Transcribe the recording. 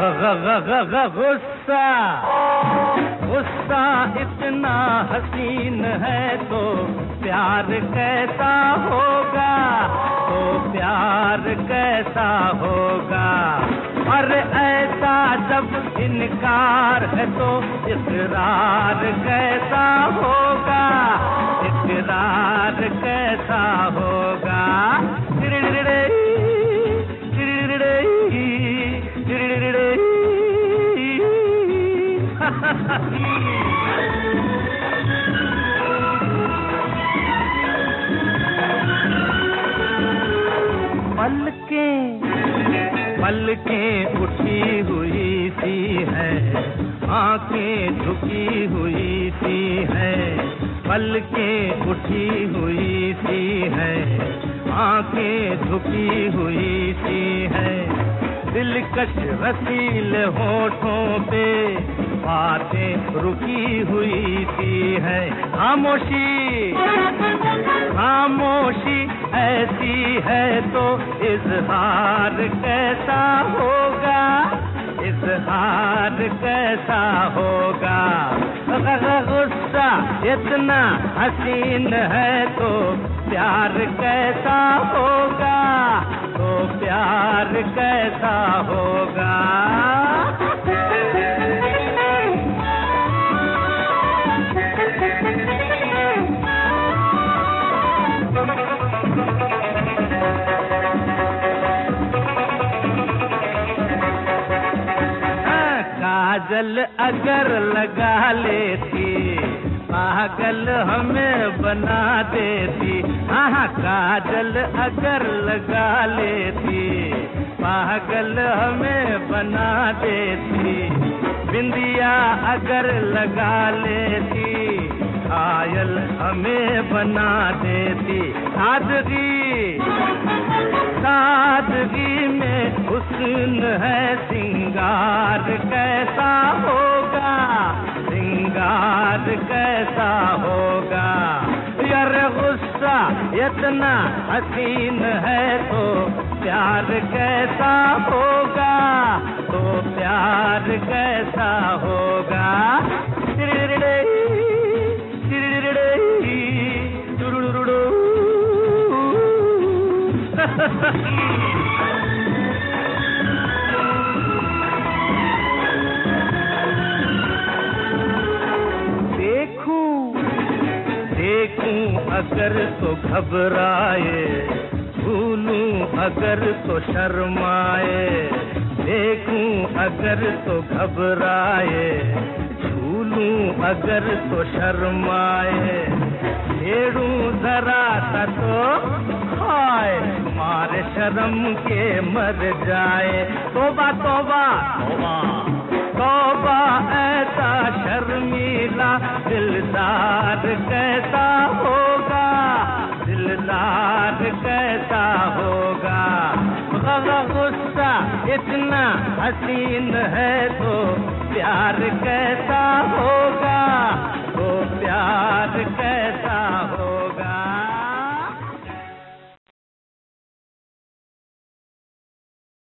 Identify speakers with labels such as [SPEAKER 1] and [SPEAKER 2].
[SPEAKER 1] गुस्सा गुस्सा इतना हसीन है तो प्यार कैसा होगा, तो प्यार कैसा होगा। और ऐसा जब इनकार है तो इकरार कैसा होगा, इकरार कैसा होगा। पलकें उठी हुई सी है, आंखें झुकी हुई सी है। पलकें उठी हुई सी है, आंखें झुकी हुई सी है। दिलकश रसीले होठों पे बातें रुकी हुई सी है। खामोशी खामोशी ऐसी है तो इजहार कैसा होगा, इजहार कैसा होगा। गुस्सा इतना हसीन है तो प्यार कैसा होगा, तो प्यार कैसा होगा। काजल अगर लगा लेती पागल हमें बना देती। हाँ, काजल अगर लगा लेती पागल हमें बना देती। बिंदिया अगर लगा लेती घायल हमें बना देती। सादगी में हुस्न है, सिंगार कैसा होगा, सिंगार कैसा होगा। यार गुस्सा इतना हसीन है तो प्यार कैसा होगा, तो प्यार कैसा होगा। देखूं अगर तो घबराए, भूलूं अगर तो शर्माए। देखूं अगर तो घबराए, भूलूं अगर तो शर्माए। छेड़ूं जरा सा तो हाय मारे शर्म के मर जाए। तौबा तौबा तौबा तौबा, ऐसा शर्मीला दिलदार कैसा होगा, दिलदार कैसा होगा। गुस्सा इतना हसीन है तो प्यार कैसा हो